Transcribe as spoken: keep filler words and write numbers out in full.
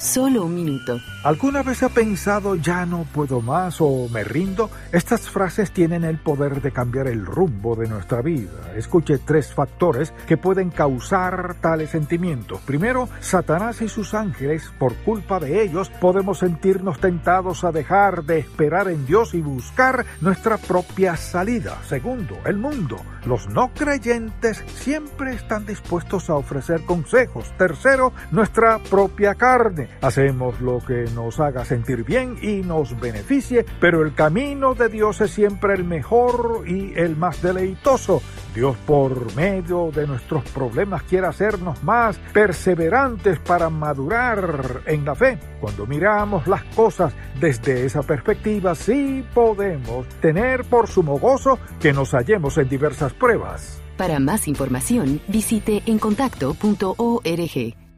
Solo un minuto. ¿Alguna vez ha pensado ya no puedo más o me rindo? Estas frases tienen el poder de cambiar el rumbo de nuestra vida. Escuche tres factores que pueden causar tales sentimientos. Primero, Satanás y sus ángeles. Por culpa de ellos podemos sentirnos tentados a dejar de esperar en Dios y buscar nuestra propia salida. Segundo, el mundo. Los no creyentes siempre están dispuestos a ofrecer consejos. Tercero, nuestra propia carne. Hacemos lo que nos haga sentir bien y nos beneficie, pero el camino de Dios es siempre el mejor y el más deleitoso. Dios, por medio de nuestros problemas, quiere hacernos más perseverantes para madurar en la fe. Cuando miramos las cosas desde esa perspectiva, sí podemos tener por sumo gozo que nos hallemos en diversas pruebas. Para más información, visite encontacto punto org.